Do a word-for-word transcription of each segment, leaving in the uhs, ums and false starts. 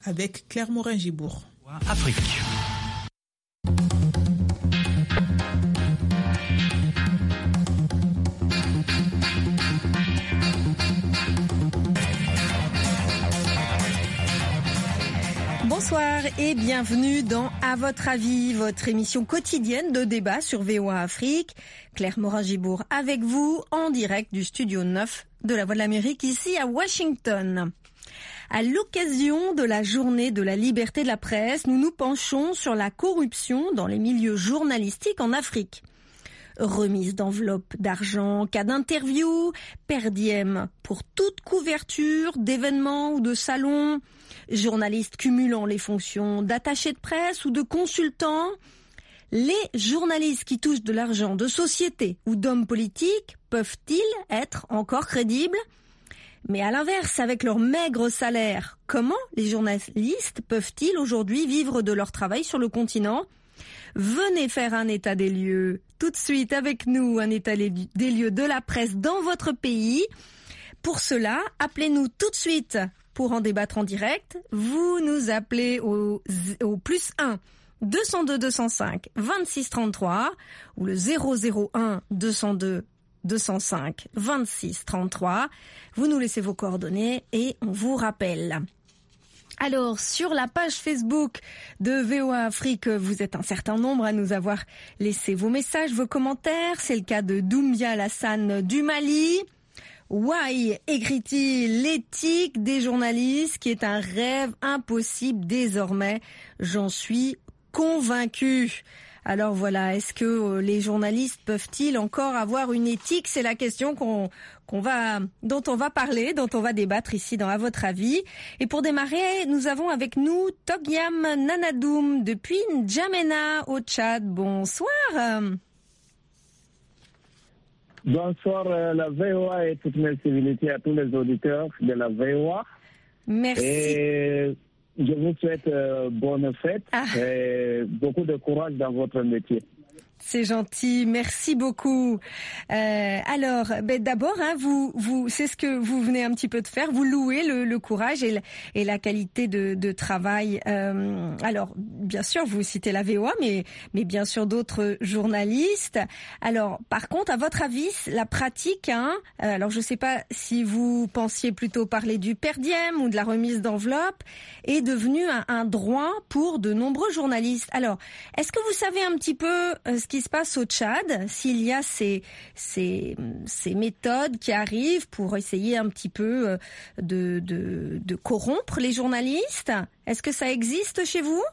avec Claire Morin-Gibourg. Afrique. Bonsoir et bienvenue dans À votre avis, votre émission quotidienne de débat sur V O A Afrique. Claire Morin-Gibourg avec vous en direct du studio neuf de la Voix de l'Amérique ici à Washington. À l'occasion de la journée de la liberté de la presse, nous nous penchons sur la corruption dans les milieux journalistiques en Afrique. Remise d'enveloppes d'argent, cas d'interview, per diem pour toute couverture d'événements ou de salons, journalistes cumulant les fonctions d'attaché de presse ou de consultant. Les journalistes qui touchent de l'argent de société ou d'hommes politiques peuvent-ils être encore crédibles ? Mais à l'inverse, avec leur maigre salaire, comment les journalistes peuvent-ils aujourd'hui vivre de leur travail sur le continent ? Venez faire un état des lieux tout de suite avec nous, un état des lieux de la presse dans votre pays. Pour cela, appelez-nous tout de suite pour en débattre en direct. Vous nous appelez au, au plus un deux cent deux deux cent cinq vingt-six trente-trois ou le zéro zéro un deux cent deux deux cent cinq vingt-six trente-trois. Vous nous laissez vos coordonnées et on vous rappelle. Alors, sur la page Facebook de V O A Afrique, vous êtes un certain nombre à nous avoir laissé vos messages, vos commentaires. C'est le cas de Doumbia Lassane du Mali. Why, écrit-il, l'éthique des journalistes qui est un rêve impossible désormais. J'en suis convaincu. Alors voilà, est-ce que les journalistes peuvent-ils encore avoir une éthique ? C'est la question qu'on, qu'on va, dont on va parler, dont on va débattre ici dans À votre avis. Et pour démarrer, nous avons avec nous Togyam Nanadoum depuis N'Djamena au Tchad. Bonsoir. Bonsoir euh, la V O A et toutes mes civilités à tous les auditeurs de la V O A. Merci. Et je vous souhaite euh, bonne fête ah. et beaucoup de courage dans votre métier. C'est gentil, merci beaucoup. Euh, alors, ben d'abord, hein, vous, vous, c'est ce que vous venez un petit peu de faire. Vous louez le, le courage et, le, et la qualité de, de travail. Euh, alors, bien sûr, vous citez la V O A, mais, mais bien sûr d'autres journalistes. Alors, par contre, à votre avis, la pratique, hein, alors je ne sais pas si vous pensiez plutôt parler du per diem ou de la remise d'enveloppe, est devenu un, un droit pour de nombreux journalistes. Alors, est-ce que vous savez un petit peu euh, ce qui se passe au Tchad, s'il y a ces, ces, ces méthodes qui arrivent pour essayer un petit peu de, de, de corrompre les journalistes? Est-ce que ça existe chez vous?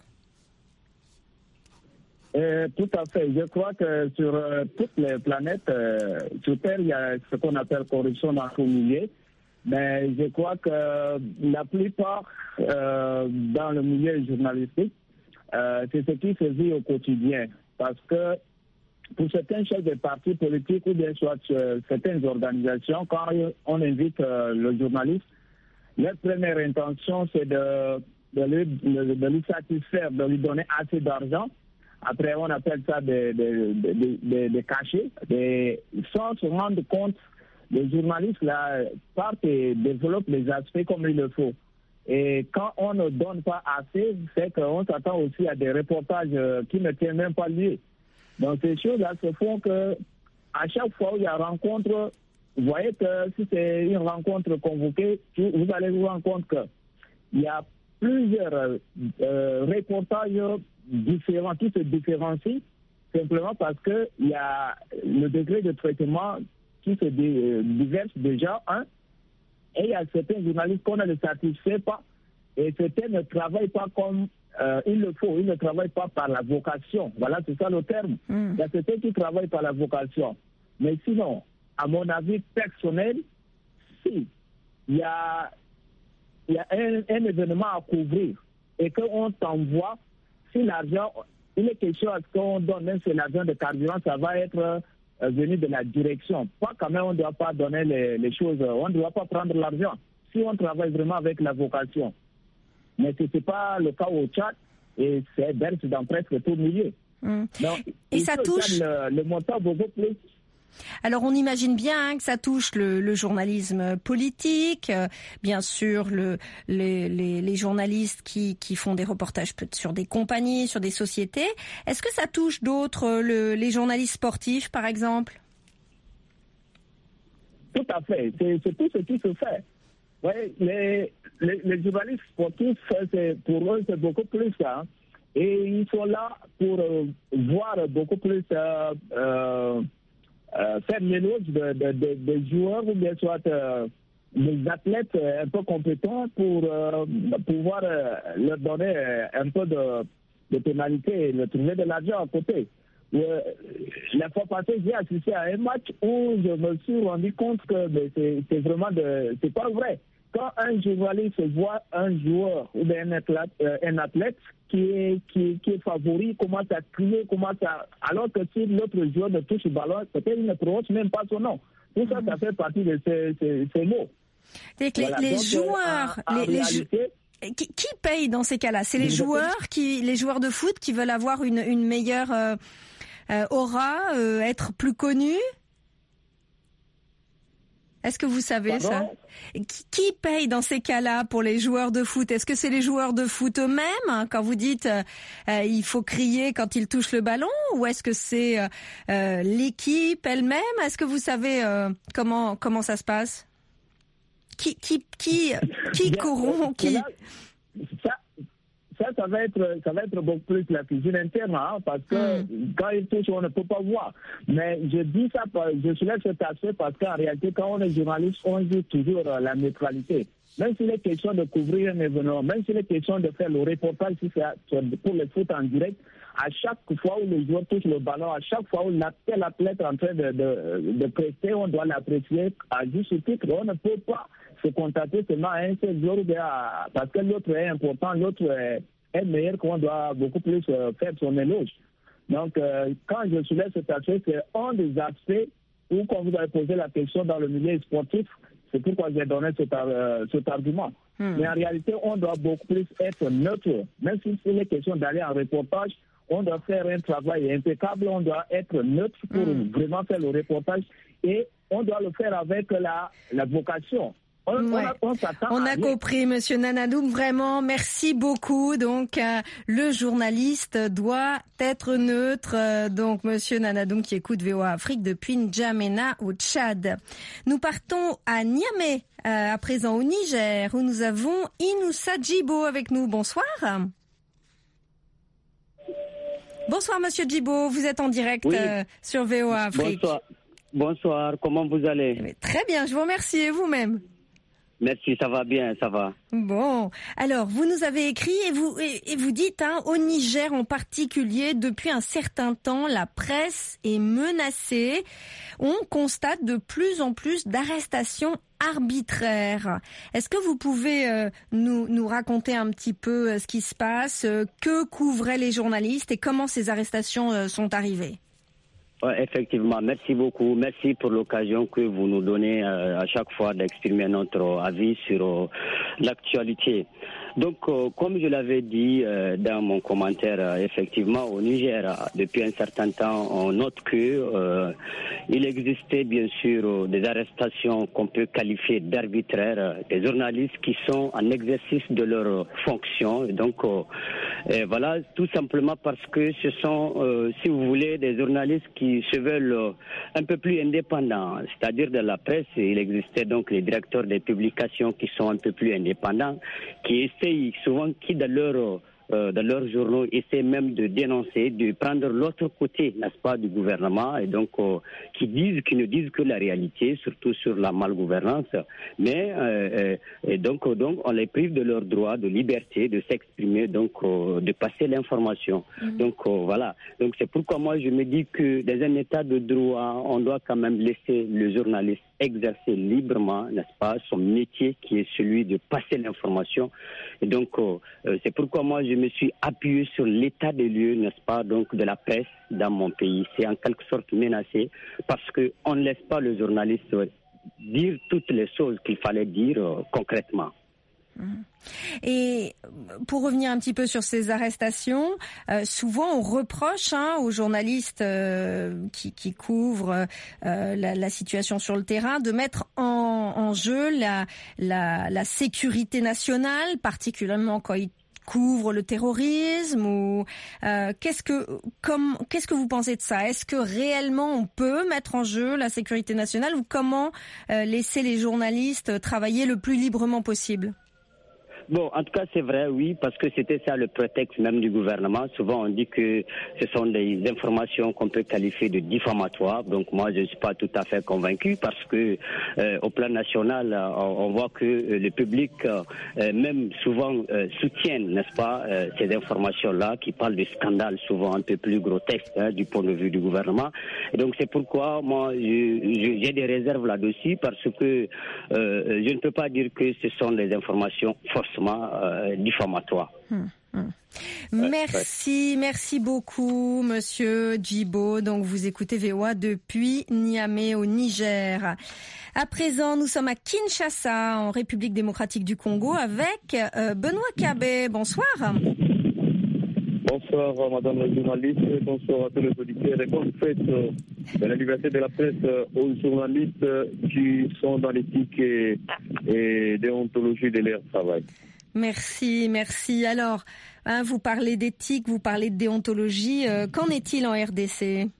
Euh, tout à fait. Je crois que sur euh, toutes les planètes, euh, sur Terre, il y a ce qu'on appelle corruption dans tout milieu. Mais je crois que la plupart euh, dans le milieu journalistique, euh, c'est ce qui se vit au quotidien. Parce que pour certains chefs de partis politiques ou bien soit euh, certaines organisations, quand on invite euh, le journaliste, leur première intention c'est de, de, lui, de, de lui satisfaire, de lui donner assez d'argent. Après, on appelle ça des de, de, de, de, de cachets. Des, sans se rendre compte, les journalistes là, partent et développent les aspects comme il le faut. Et quand on ne donne pas assez, c'est qu'on s'attend aussi à des reportages euh, qui ne tiennent même pas lieu. Donc ces choses-là se font que à chaque fois où il y a rencontre, vous voyez que si c'est une rencontre convoquée, vous allez vous rendre compte qu'il y a plusieurs euh, reportages différents qui se différencient simplement parce qu'il y a le degré de traitement qui se diverse déjà, hein, et il y a certains journalistes qu'on ne satisfait pas et certains ne travaillent pas comme Euh, il le faut, il ne travaille pas par la vocation. Voilà, c'est ça le terme. Mm. Il y a certains qui travaillent par la vocation. Mais sinon, à mon avis personnel, si il y a, il y a un, un événement à couvrir et qu'on t'envoie, si l'argent, il est question à ce qu'on donne, même si l'argent de carburant, ça va être euh, venu de la direction. Pas quand même, on ne doit pas donner les, les choses, on ne doit pas prendre l'argent. Si on travaille vraiment avec la vocation. Mais ce n'est pas le cas au Tchad et c'est dans presque tout milieu. Mmh. Donc, et ça touche le, le montant beaucoup plus. Alors on imagine bien que ça touche le, le journalisme politique, euh, bien sûr le, les, les, les journalistes qui, qui font des reportages sur des compagnies, sur des sociétés. Est-ce que ça touche d'autres, le, les journalistes sportifs par exemple? Tout à fait, c'est, c'est tout ce qui se fait. Ouais, les, les, les journalistes sportifs, c'est, pour eux c'est beaucoup plus ça. Hein. Et ils sont là pour euh, voir beaucoup plus... Euh, euh, Euh, faire l'éloge de, de, de, de joueurs ou bien soit euh, des athlètes euh, un peu compétents pour euh, pouvoir euh, leur donner euh, un peu de, de pénalité et leur trouver de l'argent à côté. Euh, la fois passée, j'ai assisté à un match où je me suis rendu compte que ben, c'est, c'est vraiment de, c'est pas vrai. Quand un journaliste voit un joueur ou bien un athlète, euh, un athlète qui est, qui, qui est favori, commence à crier, commence à... Alors que si l'autre joueur ne touche le ballon, peut-être il ne prononce même pas son nom. Tout ça, ça fait partie de ces, ces, ces mots. Les, voilà. les Donc, joueurs... En, en les, réalité, les, qui, qui paye dans ces cas-là? C'est les joueurs, qui, les joueurs de foot qui veulent avoir une, une meilleure euh, euh, aura, euh, être plus connus? Est-ce que vous savez Pardon? ça? Qui, qui paye dans ces cas-là pour les joueurs de foot? Est-ce que c'est les joueurs de foot eux-mêmes, hein, quand vous dites euh, euh, il faut crier quand ils touchent le ballon, ou est-ce que c'est euh, euh, l'équipe elle-même? Est-ce que vous savez euh, comment comment ça se passe? Qui qui qui qui corrompt qui ça, ça, ça va être, ça va être beaucoup plus la cuisine interne, hein, parce que mm. quand ils touchent, on ne peut pas voir. Mais je dis ça, je soulève cet aspect parce qu'en réalité, quand on est journaliste, on dit toujours la neutralité. Même s'il est question de couvrir un événement, même s'il est question de faire le reportage si c'est pour le foot en direct, à chaque fois où le joueur touche le ballon, à chaque fois où l'athlète est en train de, de, de prester, on doit l'apprécier à juste titre. On ne peut pas se contenter seulement à un seul joueur parce que l'autre est important, l'autre est, est meilleur, qu'on doit beaucoup plus euh, faire son éloge. Donc, euh, quand je soulève cet aspect, c'est un des aspects où, quand vous avez posé la question dans le milieu sportif, c'est pourquoi j'ai donné cet, euh, cet argument. Hmm. Mais en réalité, on doit beaucoup plus être neutre. Même si c'est une question d'aller en reportage, on doit faire un travail impeccable, on doit être neutre pour hmm. vraiment faire le reportage et on doit le faire avec la, la vocation. On, ouais. on, a, on, on a compris, Monsieur Nanadoum. Vraiment, merci beaucoup. Donc, euh, le journaliste doit être neutre. Euh, donc, Monsieur Nanadoum qui écoute V O A Afrique depuis N'Djamena au Tchad. Nous partons à Niamey, euh, à présent au Niger, où nous avons Inoussa Djibo avec nous. Bonsoir. Bonsoir, Monsieur Djibo. Vous êtes en direct oui. euh, sur V O A Afrique. Bonsoir. Bonsoir. Comment vous allez? Très bien. Je vous remercie. Et vous-même? Merci, ça va bien, ça va. Bon, alors vous nous avez écrit et vous et, et vous dites, hein, au Niger en particulier, depuis un certain temps, la presse est menacée. On constate de plus en plus d'arrestations arbitraires. Est-ce que vous pouvez euh, nous nous raconter un petit peu euh, ce qui se passe, euh, que couvraient les journalistes et comment ces arrestations euh, sont arrivées? Ouais, effectivement, merci beaucoup. Merci pour l'occasion que vous nous donnez euh, à chaque fois d'exprimer notre avis sur euh, l'actualité. Donc, euh, comme je l'avais dit euh, dans mon commentaire, euh, effectivement, au Niger, euh, depuis un certain temps, on note que euh, il existait bien sûr euh, des arrestations qu'on peut qualifier d'arbitraires, euh, des journalistes qui sont en exercice de leur fonction. Et donc, euh, et voilà, tout simplement parce que ce sont, euh, si vous voulez, des journalistes qui se veulent euh, un peu plus indépendants. C'est-à-dire de la presse, il existait donc les directeurs des publications qui sont un peu plus indépendants, qui essaient souvent, qui dans leur euh, dans leurs journaux essaient même de dénoncer, de prendre l'autre côté, n'est-ce pas, du gouvernement, et donc euh, qui disent, qui ne disent que la réalité, surtout sur la malgouvernance, mais euh, et donc donc on les prive de leur droit de liberté, de s'exprimer, donc euh, de passer l'information. Mmh. Donc euh, voilà. Donc c'est pourquoi moi je me dis que dans un état de droit, on doit quand même laisser le journaliste exercer librement, n'est-ce pas, son métier qui est celui de passer l'information. Et donc, euh, c'est pourquoi moi je me suis appuyé sur l'état des lieux, n'est-ce pas, donc de la presse dans mon pays. C'est en quelque sorte menacé parce qu'on ne laisse pas le journaliste dire toutes les choses qu'il fallait dire euh, concrètement. Et pour revenir un petit peu sur ces arrestations, euh, souvent on reproche hein, aux journalistes euh, qui, qui couvrent euh, la, la situation sur le terrain de mettre en, en jeu la, la, la sécurité nationale, particulièrement quand ils couvre le terrorisme ou euh, qu'est-ce que comme qu'est-ce que vous pensez de ça? Est-ce que réellement on peut mettre en jeu la sécurité nationale ou comment euh, laisser les journalistes travailler le plus librement possible? Bon, en tout cas, c'est vrai, oui, parce que c'était ça le prétexte même du gouvernement. Souvent, on dit que ce sont des informations qu'on peut qualifier de diffamatoires. Donc, moi, je ne suis pas tout à fait convaincu parce que, euh, au plan national, on, on voit que euh, le public, euh, même souvent, euh, soutient, n'est-ce pas, euh, ces informations-là qui parlent de scandales souvent un peu plus grotesques hein, du point de vue du gouvernement. Et donc, c'est pourquoi moi, je, je, j'ai des réserves là-dessus parce que euh, je ne peux pas dire que ce sont des informations forcément Euh, diffamatoire. Hum, hum. Merci, ouais. merci beaucoup, Monsieur Djibo. Donc, vous écoutez V O A depuis Niamey au Niger. À présent, nous sommes à Kinshasa, en République démocratique du Congo, avec euh, Benoît Kabé. Bonsoir. Bonsoir, Madame la journaliste. Bonsoir à tous les auditeurs. Et bonne fête euh, de la liberté de la presse euh, aux journalistes euh, qui sont dans l'éthique et, et déontologie de leur travail. Merci, merci. Alors, hein, vous parlez d'éthique, vous parlez de déontologie. Euh, qu'en est-il en R D C?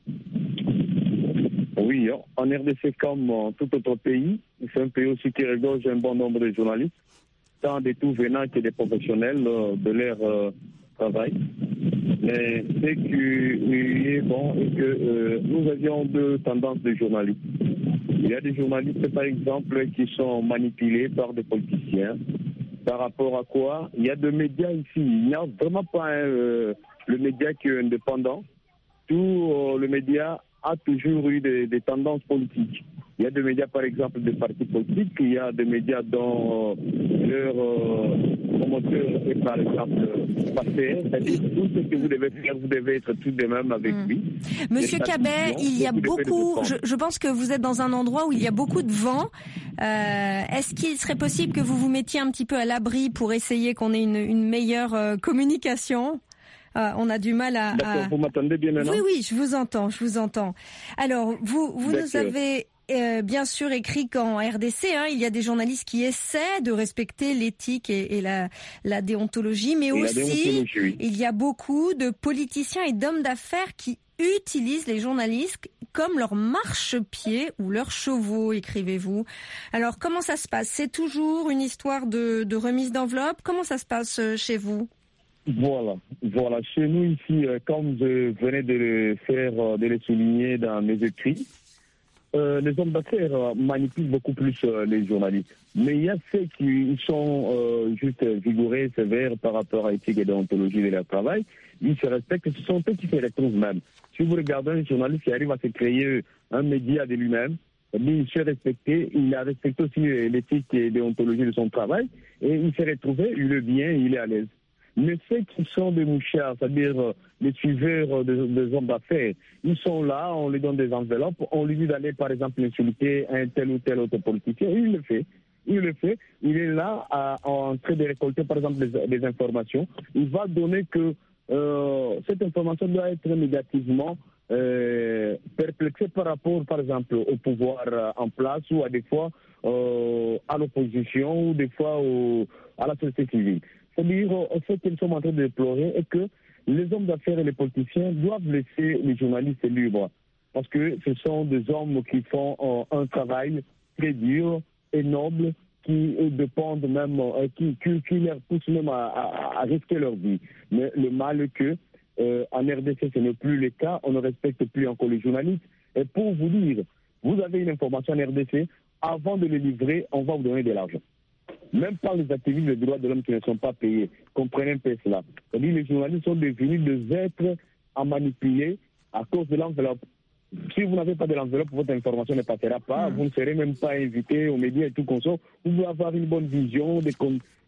Oui, en R D C comme en tout autre pays, c'est un pays aussi qui regorge un bon nombre de journalistes, tant des tout venants que des professionnels euh, de leur euh, travail. Mais ce qui est bon est que euh, nous avions deux tendances de journalistes. Il y a des journalistes, par exemple, qui sont manipulés par des politiciens. Par rapport à quoi? Il y a des médias ici. Il n'y a vraiment pas un, euh, le média qui est indépendant. Tout euh, le média a toujours eu des, des tendances politiques. Il y a des médias, par exemple, des partis politiques. Il y a des médias dont euh, leur euh, promoteur est, par exemple, euh, passé. C'est-à-dire tout ce que vous devez faire, vous devez être tout de même avec mmh. lui. Monsieur Kabé, il y a beaucoup... Je, je pense que vous êtes dans un endroit où il y a beaucoup de vent. Euh, est-ce qu'il serait possible que vous vous mettiez un petit peu à l'abri pour essayer qu'on ait une, une meilleure euh, communication? Ah, on a du mal à... D'accord, à... vous m'entendez bien maintenant? Oui, oui, je vous entends, je vous entends. Alors, vous, vous nous avez euh, bien sûr écrit qu'en R D C, hein, il y a des journalistes qui essaient de respecter l'éthique et, et la, la déontologie, mais et aussi, oui. il y a beaucoup de politiciens et d'hommes d'affaires qui utilisent les journalistes comme leur marchepied ou leurs chevaux, écrivez-vous. Alors, comment ça se passe? C'est toujours une histoire de, de remise d'enveloppe? Comment ça se passe chez vous? Voilà, voilà. Chez nous ici, comme je venais de le faire, de le souligner dans mes écrits, euh, les hommes d'affaires manipulent beaucoup plus euh, les journalistes. Mais il y a ceux qui sont euh, juste vigoureux, sévères par rapport à l'éthique et déontologie de leur travail. Ils se respectent, ce sont eux qui se retrouvent même. Si vous regardez un journaliste qui arrive à se créer un média de lui-même, il se respecte, il a respecté aussi l'éthique et déontologie de son travail, et il s'est retrouvé, il est bien, il est à l'aise. Mais ceux qui sont des mouchards, c'est-à-dire euh, les suiveurs des, des hommes d'affaires, ils sont là, on lui donne des enveloppes, on lui dit d'aller par exemple insulter un tel ou tel autre politicien, et il le fait. Il le fait, il est là à, en train de récolter par exemple des, des informations. Il va donner que euh, cette information doit être négativement euh, perplexée par rapport par exemple au pouvoir euh, en place ou à des fois euh, à l'opposition ou des fois au, à la société civile. C'est-à-dire, ce qu'ils sont en train de déplorer est que les hommes d'affaires et les politiciens doivent laisser les journalistes libres. Parce que ce sont des hommes qui font euh, un travail très dur et noble, qui euh, dépendent même, euh, qui, qui, qui leur poussent même à, à, à risquer leur vie. Mais le mal est que, euh, en R D C, ce n'est plus le cas, on ne respecte plus encore les journalistes. Et pour vous dire, vous avez une information en R D C, avant de le livrer, on va vous donner de l'argent. Même par les activistes des droits de l'homme qui ne sont pas payés. Comprenez un peu cela. C'est-à-dire que les journalistes sont devenus des êtres à manipuler à cause de l'enveloppe. Si vous n'avez pas de l'enveloppe, votre information ne passera pas. Mmh. Vous ne serez même pas invité aux médias et tout comme ça. Vous pouvez avoir une bonne vision des,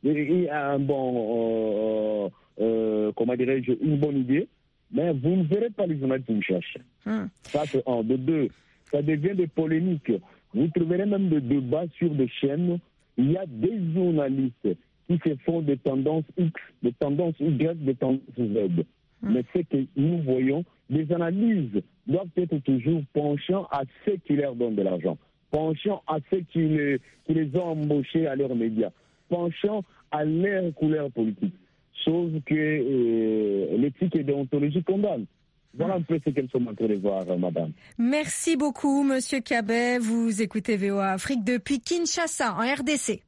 et un bon, euh, euh, comment dirais-je, une bonne idée, mais vous ne verrez pas les journalistes que vous cherchez. Mmh. Ça, c'est un. De deux, ça devient des polémiques. Vous trouverez même des débats sur des chaînes. Il y a des journalistes qui se font des tendances X, des tendances Y, des tendances Z. Mmh. Mais ce que nous voyons, les analyses doivent être toujours penchant à ceux qui leur donnent de l'argent, penchant à ceux qui les, qui les ont embauchés à leurs médias, penchant à leur couleur politique, chose que euh, l'éthique et déontologie condamnent. Voilà un peu ce qu'elles sont en train de voir, madame. Merci beaucoup, monsieur Kabé. Vous écoutez V O A Afrique depuis Kinshasa, en R D C.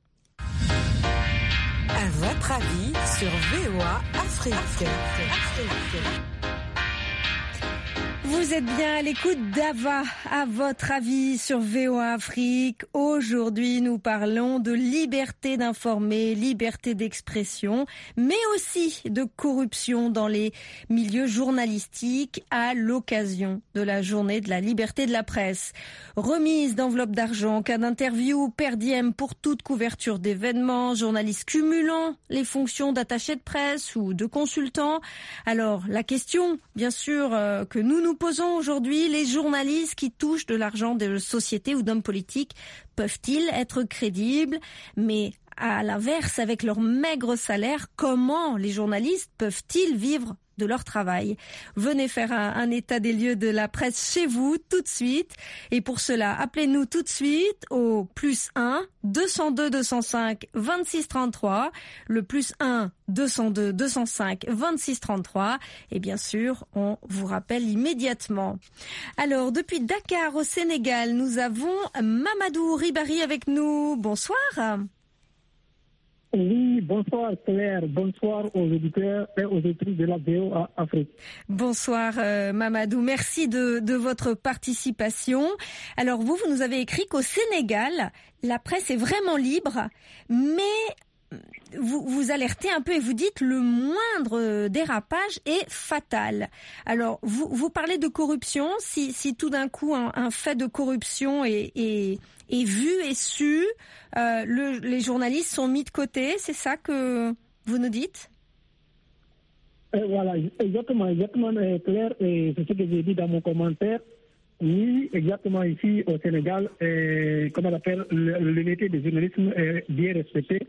À votre avis sur V O A Afrique. Afrique. Vous êtes bien à l'écoute d'Ava, à votre avis sur V O A Afrique. Aujourd'hui, nous parlons de liberté d'informer, liberté d'expression, mais aussi de corruption dans les milieux journalistiques à l'occasion de la journée de la liberté de la presse. Remise d'enveloppes d'argent, cas d'interview, per diem pour toute couverture d'événements, journalistes cumulant les fonctions d'attaché de presse ou de consultant. Alors, la question, bien sûr, euh, que nous nous posons aujourd'hui, les journalistes qui touchent de l'argent de sociétés ou d'hommes politiques peuvent-ils être crédibles? Mais à l'inverse, avec leur maigre salaire, comment les journalistes peuvent-ils vivre de leur travail? Venez faire un, un état des lieux de la presse chez vous tout de suite. Et pour cela, appelez-nous tout de suite au plus un deux cent deux deux cent cinq vingt-six trente-trois, le plus un deux cent deux deux cent cinq vingt-six trente-trois. Et bien sûr, on vous rappelle immédiatement. Alors, depuis Dakar au Sénégal, nous avons Mamadou Ribari avec nous. Bonsoir. Oui, bonsoir Claire, bonsoir aux auditeurs et aux auditrices de la V O A Afrique. Bonsoir euh, Mamadou, merci de, de votre participation. Alors vous, vous nous avez écrit qu'au Sénégal, la presse est vraiment libre, mais vous, vous alertez un peu et vous dites le moindre dérapage est fatal. Alors vous, vous parlez de corruption, si, si tout d'un coup un, un fait de corruption est... est est vu et su, euh, le, les journalistes sont mis de côté, c'est ça que vous nous dites? Et voilà, exactement, exactement clair, et c'est ce que j'ai dit dans mon commentaire. Oui, exactement ici au Sénégal, et, comment on appelle, l'unité du journalisme est bien respectée,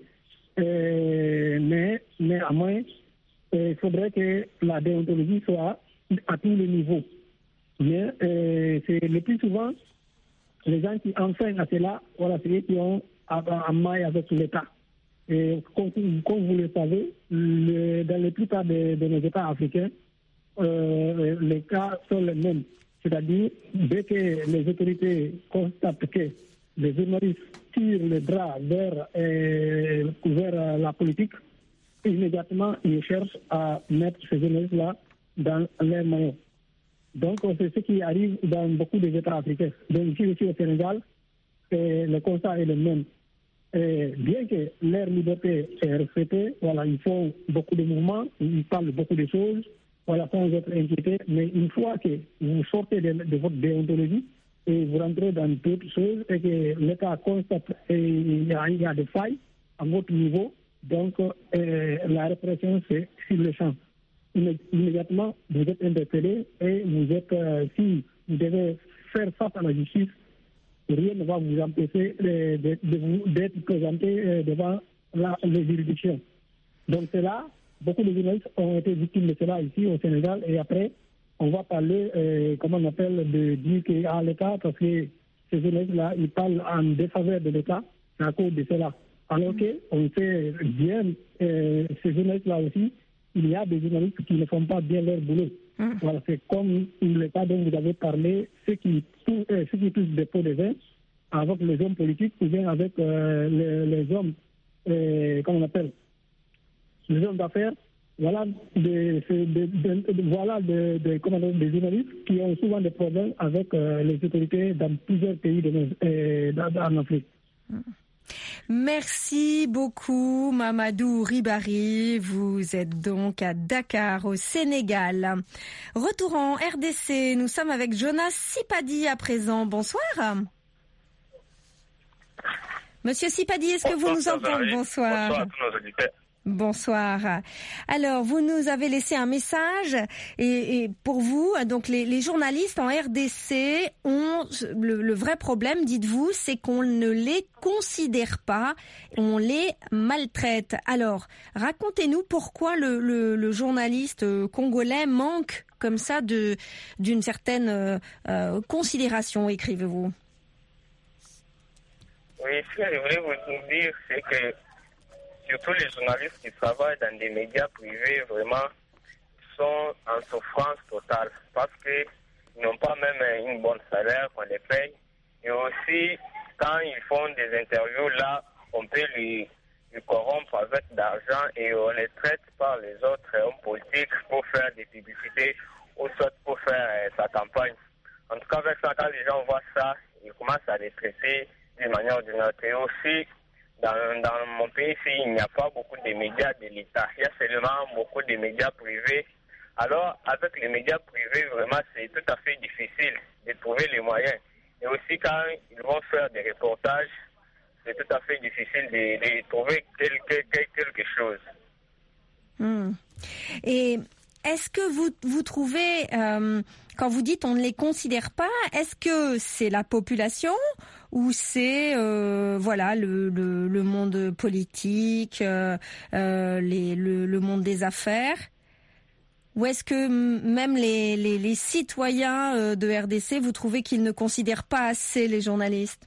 et, mais néanmoins, il faudrait que la déontologie soit à tous les niveaux. Mais et, c'est le plus souvent les gens qui enfreignent à cela, voilà, c'est eux qui ont en maille avec l'État. Et comme, comme vous le savez, le, dans la plupart de, de nos États africains, euh, les cas sont les mêmes. C'est-à-dire, dès que les autorités constatent que les journalistes tirent le bras vers, euh, vers la politique, immédiatement, ils cherchent à mettre ces journalistes-là dans les maillots. Donc, c'est ce qui arrive dans beaucoup des États africains. Donc, ici aussi au Sénégal, le constat est le même. Et bien que leur liberté est respectée, voilà, ils font beaucoup de mouvements, ils parlent beaucoup de choses, voilà, sans être inquiétés. Mais une fois que vous sortez de, de votre déontologie et vous rentrez dans d'autres choses et que l'État constate qu'il y, y a des failles à votre niveau, donc euh, la répression, c'est sur le champ. Immédiatement, vous êtes interpellé et vous êtes, euh, si vous devez faire face à la justice, rien ne va vous empêcher de, de, de vous, d'être présenté devant la, les juridictions. Donc c'est là, beaucoup de journalistes ont été victimes de cela ici au Sénégal et après, on va parler, euh, comment on appelle, de dire qu'il y a l'État parce que ces journalistes-là, ils parlent en défaveur de l'État à cause de cela. Alors qu'on sait bien, euh, ces journalistes-là aussi, il y a des journalistes qui ne font pas bien leur boulot. Mmh. Voilà, c'est comme le cas dont vous avez parlé, ceux qui, tout, euh, ceux qui touchent des pots de vin avec les hommes politiques ou bien avec euh, les, les hommes, euh, comment on appelle, les hommes d'affaires. Voilà des, de, de, de, voilà de, de, comment on appelle, des journalistes qui ont souvent des problèmes avec euh, les autorités dans plusieurs pays de nos, euh, en Afrique. Mmh. Merci beaucoup Mamadou Ribari, vous êtes donc à Dakar au Sénégal. Retour en R D C, nous sommes avec Jonas Sipadi à présent, bonsoir. Monsieur Sipadi, est-ce que bonsoir, vous nous entendez? Bonsoir. Bonsoir à tous nos auditeurs. Bonsoir. Alors, vous nous avez laissé un message et, et pour vous, donc les, les journalistes en R D C ont le, le vrai problème, dites-vous, c'est qu'on ne les considère pas, on les maltraite. Alors, racontez-nous pourquoi le, le, le journaliste congolais manque comme ça de d'une certaine euh, considération, écrivez-vous. Oui, ce que je voulais vous dire, c'est que surtout les journalistes qui travaillent dans des médias privés, vraiment, sont en souffrance totale parce qu'ils n'ont pas même une bonne salaire qu'on les paye. Et aussi, quand ils font des interviews, là, on peut les, les corrompre avec d'argent et on les traite par les autres hommes politiques pour faire des publicités ou soit pour faire euh, sa campagne. En tout cas, avec ça, quand les gens voient ça, ils commencent à les traiter d'une manière ou d'une autre. Et aussi, Dans, dans mon pays, ici, il n'y a pas beaucoup de médias de l'État. Il y a seulement beaucoup de médias privés. Alors, avec les médias privés, vraiment, c'est tout à fait difficile de trouver les moyens. Et aussi, quand ils vont faire des reportages, c'est tout à fait difficile de, de trouver quelque, quelque chose. Mmh. Et est-ce que vous, vous trouvez, euh, quand vous dites on ne les considère pas, est-ce que c'est la population ou c'est euh, voilà le, le, le monde politique, euh, euh, les, le, le monde des affaires? Ou est-ce que même les, les, les citoyens de R D C, vous trouvez qu'ils ne considèrent pas assez les journalistes?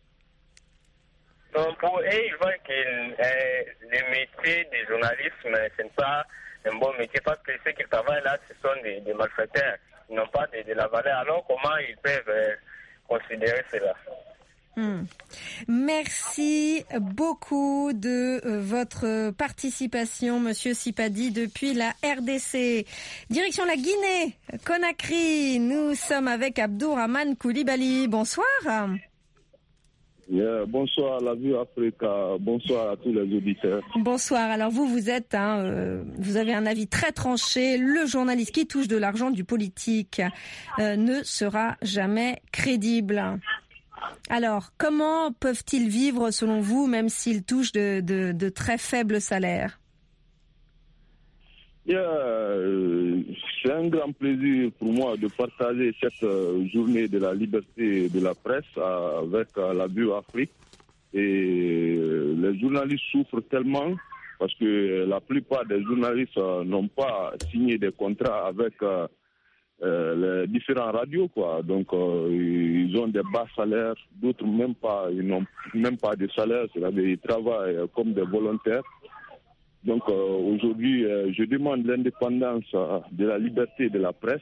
Donc pour eux, ils voient que euh, le métier des journalistes, ce n'est pas un bon métier parce que ceux qui travaillent là, ce sont des, des malfaiteurs. Ils n'ont pas de, de la valeur. Alors comment ils peuvent euh, considérer cela? Hmm. Merci beaucoup de euh, votre participation, Monsieur Sipadi, depuis la R D C. Direction la Guinée, Conakry. Nous sommes avec Abdourahmane Koulibaly. Bonsoir. Yeah, bonsoir à la Vue Africa, bonsoir à tous les auditeurs. Bonsoir. Alors vous, vous êtes, hein, euh, vous avez un avis très tranché. Le journaliste qui touche de l'argent du politique euh, ne sera jamais crédible. Alors, comment peuvent-ils vivre selon vous, même s'ils touchent de, de, de très faibles salaires? Yeah, euh, c'est un grand plaisir pour moi de partager cette euh, journée de la liberté de la presse euh, avec euh, la Vue Afrique. Et euh, les journalistes souffrent tellement parce que la plupart des journalistes euh, n'ont pas signé des contrats avec euh, euh, les différentes radios, quoi. Donc, euh, ils ont des bas salaires, d'autres même pas, ils n'ont même pas de salaire, c'est-à-dire ils travaillent comme des volontaires. Donc euh, aujourd'hui, euh, je demande l'indépendance euh, de la liberté de la presse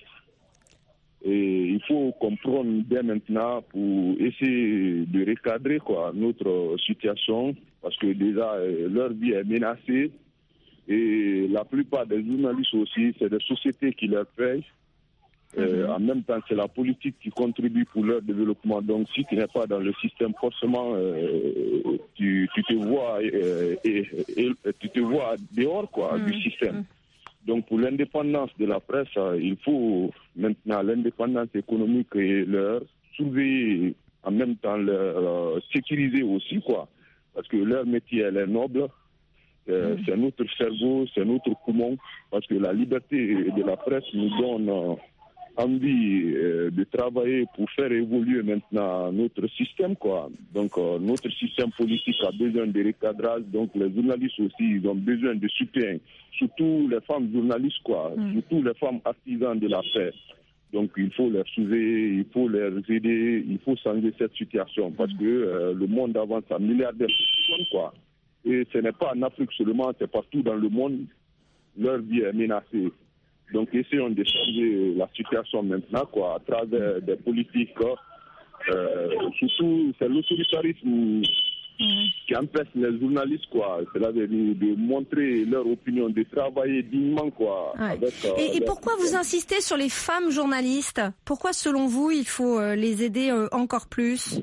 et il faut comprendre dès maintenant pour essayer de recadrer quoi, notre situation parce que déjà euh, leur vie est menacée et la plupart des journalistes aussi, c'est des sociétés qui leur payent. Euh, en même temps, c'est la politique qui contribue pour leur développement. Donc, si tu n'es pas dans le système, forcément, euh, tu, tu te vois euh, et, et, et tu te vois dehors quoi, mmh. du système. Donc, pour l'indépendance de la presse, euh, il faut maintenant l'indépendance économique et leur soulever, en même temps leur euh, sécuriser aussi, quoi, parce que leur métier, elle est noble. Euh, mmh. C'est notre cerveau, c'est notre poumon, parce que la liberté de la presse nous donne euh, envie euh, de travailler pour faire évoluer maintenant notre système, quoi. Donc euh, notre système politique a besoin de recadrage, donc les journalistes aussi, ils ont besoin de soutien, surtout les femmes journalistes, quoi, mmh. surtout les femmes artisans de la paix. Donc il faut les sauver, il faut les aider, il faut changer cette situation, parce que euh, le monde avance à milliardaires de personnes, quoi. Et ce n'est pas en Afrique seulement, c'est partout dans le monde, leur vie est menacée. Donc essayons de changer la situation maintenant, quoi, à travers des politiques. Euh, surtout, c'est l'autoritarisme mmh. qui empêche les journalistes, quoi. C'est-à-dire de, de montrer leur opinion, de travailler dignement, quoi. Ouais. Avec, euh, et, et pourquoi vous insistez sur les femmes journalistes? Pourquoi, selon vous, il faut euh, les aider euh, encore plus?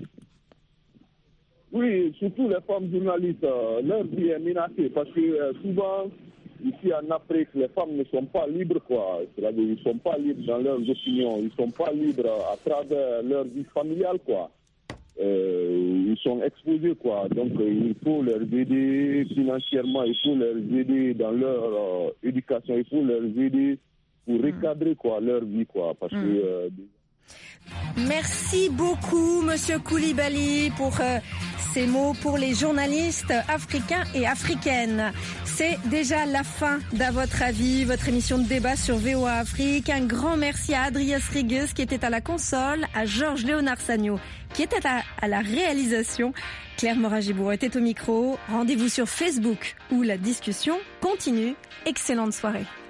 Oui, surtout les femmes journalistes, euh, leur vie est menacée parce que euh, souvent, ici en Afrique, les femmes ne sont pas libres, quoi. C'est-à-dire qu'ils ne sont pas libres dans leurs opinions, ils ne sont pas libres à travers leur vie familiale, quoi. euh, ils sont exposés, quoi. Donc, euh, il faut leur aider financièrement, il faut leur aider dans leur euh, éducation, il faut leur aider pour recadrer, quoi, leur vie, quoi. Parce mmh. que... Euh, Merci beaucoup, Monsieur Koulibaly, pour euh, ces mots pour les journalistes africains et africaines. C'est déjà la fin d'À votre avis, votre émission de débat sur V O A Afrique. Un grand merci à Adrias Rigues qui était à la console, à Georges Léonard Sagno qui était à, à la réalisation. Claire Morin-Gibourg était au micro. Rendez-vous sur Facebook où la discussion continue. Excellente soirée.